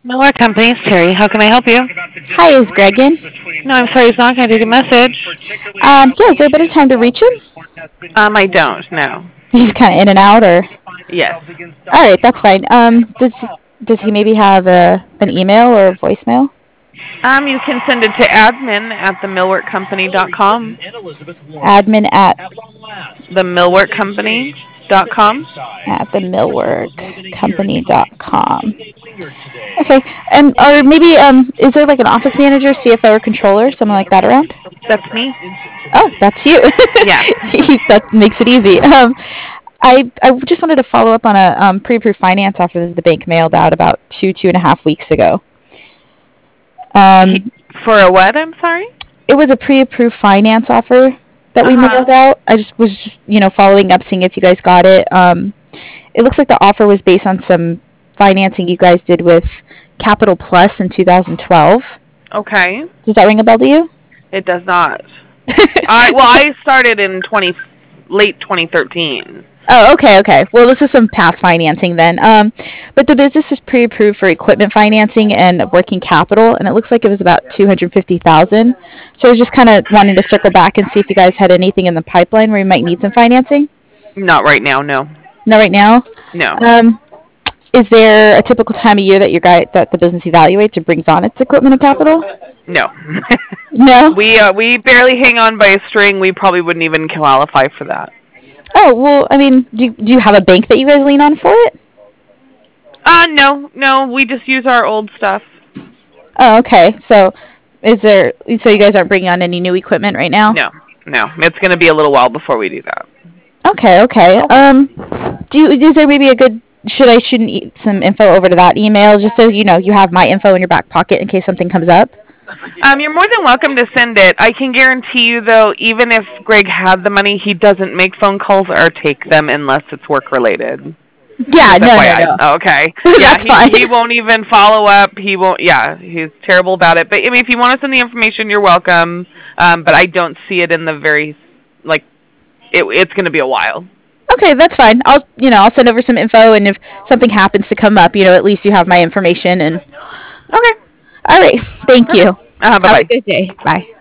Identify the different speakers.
Speaker 1: Miller Company, Terry. How can I help you?
Speaker 2: Hi, is Greg in?
Speaker 1: No, I'm sorry, he's not. Can I take a message?
Speaker 2: Yeah, is there a better time to reach him?
Speaker 1: I don't. No.
Speaker 2: He's kind of in and out, or
Speaker 1: Yes.
Speaker 2: all right, that's fine. Does he maybe have an email or a voicemail?
Speaker 1: You can send it to admin at themillworkcompany.com.
Speaker 2: Admin
Speaker 1: Themillworkcompany.com.
Speaker 2: at themillworkcompany.com. Okay, and or maybe is there like an office manager, CFO, or controller, someone like that around?
Speaker 1: That's me.
Speaker 2: Oh, that's you.
Speaker 1: Yeah.
Speaker 2: That makes it easy. I just wanted to follow up on a pre-approved finance offer that the bank mailed out about 2.5 weeks ago.
Speaker 1: For a what? I'm sorry.
Speaker 2: It was a pre-approved finance offer that we mailed out. I just was following up, seeing if you guys got it. It looks like the offer was based on some financing you guys did with Capital Plus in 2012.
Speaker 1: Okay.
Speaker 2: Does that ring a bell to you?
Speaker 1: It does not. I started in late 2013.
Speaker 2: Oh, okay. Well, this is some past financing then. But the business was pre-approved for equipment financing and working capital, and it looks like it was about 250,000. So I was just kind of wanting to circle back and see if you guys had anything in the pipeline where you might need some financing.
Speaker 1: Not right now. No.
Speaker 2: Not right now.
Speaker 1: No.
Speaker 2: Is there a typical time of year that the business evaluates or brings on its equipment and capital?
Speaker 1: No.
Speaker 2: No.
Speaker 1: We barely hang on by a string. We probably wouldn't even qualify for that.
Speaker 2: Oh, well, I mean, do you have a bank that you guys lean on for it?
Speaker 1: No, we just use our old stuff.
Speaker 2: Oh, okay. So you guys aren't bringing on any new equipment right now?
Speaker 1: No. It's going to be a little while before we do that.
Speaker 2: Okay. Is there maybe should I shoot some info over to that email just so you have my info in your back pocket in case something comes up?
Speaker 1: You're more than welcome to send it. I can guarantee you, though, even if Greg had the money, he doesn't make phone calls or take them unless it's work related.
Speaker 2: Yeah, no.
Speaker 1: Okay.
Speaker 2: That's fine.
Speaker 1: He won't even follow up. He won't. Yeah, he's terrible about it. But I mean, if you want to send the information, you're welcome. But I don't see it in the it's going to be a while.
Speaker 2: Okay, that's fine. I'll send over some info, and if something happens to come up, at least you have my information. And
Speaker 1: okay.
Speaker 2: All right. Thank you.
Speaker 1: Bye-bye.
Speaker 2: Have a good day. Bye.